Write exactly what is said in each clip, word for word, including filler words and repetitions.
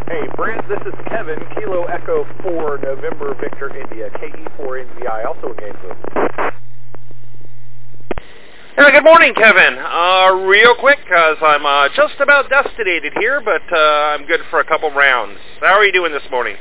Hey, Brent, this is Kevin, Kilo Echo four, November Victor India, K E four N V I, also in Gainesville. Uh, good morning, Kevin. Uh, real quick, because I'm uh, just about destinated here, but uh, I'm good for a couple rounds. How are you doing this morning?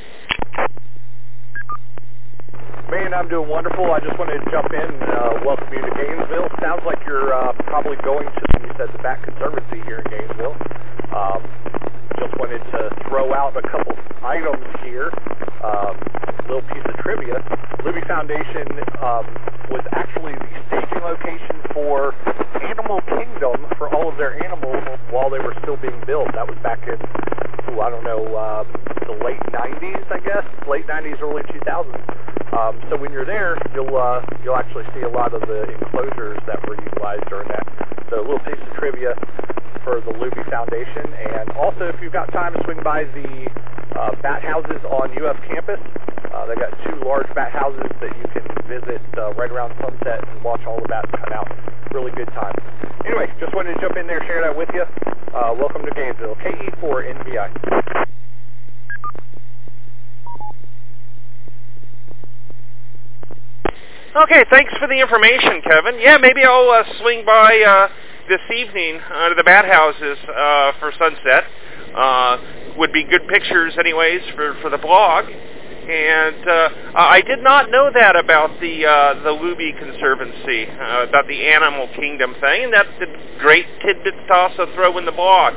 Man, I'm doing wonderful. I just wanted to jump in and uh, welcome you to Gainesville. Sounds like you're uh, probably going to, you said, the Bat Conservancy here in Gainesville. Um, just wanted to throw out a couple items here. Um, little piece of trivia. Libby Foundation um, was actually the staging location for Animal Kingdom for all of their animals while they were still being built. That was back in, ooh, I don't know, um, the late nineties, I guess, late nineties, early two thousands. Um, so when you're there, you'll uh, you'll actually see a lot of the enclosures that were utilized during that. So a little piece of trivia for the Luby Foundation. And also, if you've got time to swing by the uh, bat houses on U F campus, uh, they've got two large bat houses that you can visit uh, right around sunset and watch all the bats come out. Really good time. Anyway, just wanted to jump in there, share that with you. Uh, welcome to Gainesville, K E four N V I. Okay, thanks for the information, Kevin. Yeah, maybe I'll uh, swing by uh, this evening uh, to the bat houses uh, for sunset. Uh, would be good pictures anyways for, for the blog. And uh, I did not know that about the uh, the Luby Conservancy, uh, about the Animal Kingdom thing, and that's a great tidbit to also throw in the blog.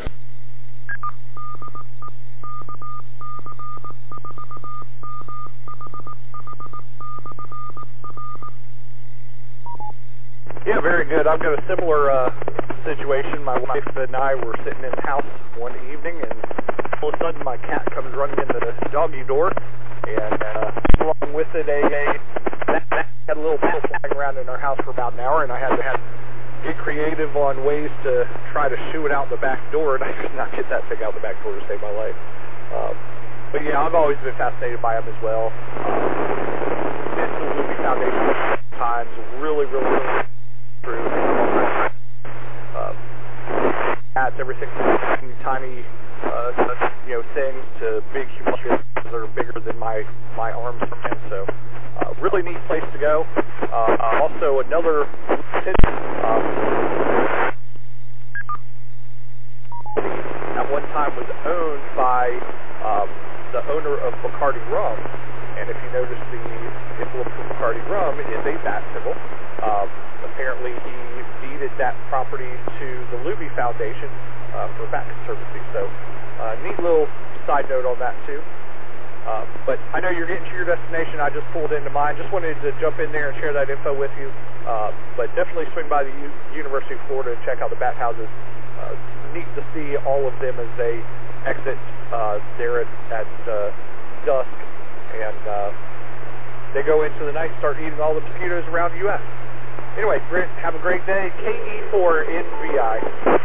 Yeah, very good. I've got a similar uh, situation. My wife and I were sitting in the house one evening, and all of a sudden my cat comes running into the doggy door, and uh, along with it, a, a that, that had a little bit flying around in our house for about an hour, and I had to have, get creative on ways to try to shoo it out the back door, and I could not get that thing out the back door to save my life. Um, but yeah, I've always been fascinated by them as well. Um, it's the Luby Foundation times, really, really, really through um, cats, everything from tiny, uh, you know, things to big humongous that are bigger than my my arms from him. So, uh, really neat place to go. Uh, uh, also, another um, at one time was owned by um, the owner of Bacardi Rum, and if you notice, the emblem for Bacardi Rum is a bat symbol. Um, apparently, he deeded that property to the Luby Foundation uh, for Bat Conservancy. So, uh, neat little side note on that too. Uh, but I know you're getting to your destination. I just pulled into mine. Just wanted to jump in there and share that info with you. Uh, but definitely swing by the U- University of Florida and check out the bat houses. Uh, neat to see all of them as they exit uh, there at, at uh, dusk, and uh, they go into the night and start eating all the mosquitoes around the U S Anyway, Brent, have a great day. K E four N V I.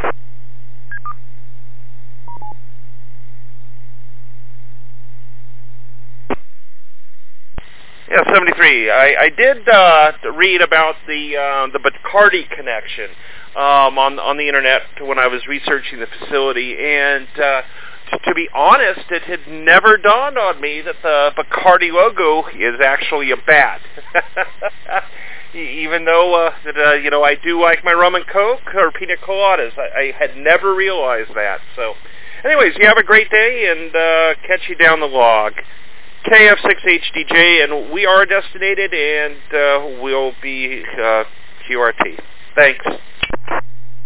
Yeah, seventy-three. I, I did uh, read about the uh, the Bacardi connection um, on on the internet when I was researching the facility, and uh, to, to be honest, it had never dawned on me that the Bacardi logo is actually a bat. Even though uh, that uh, you know, I do like my rum and coke or pina coladas, I, I had never realized that. So, anyways, you have a great day, and uh, catch you down the log. K F six H D J, and we are destinated, and uh, we'll be uh, Q R T. Thanks.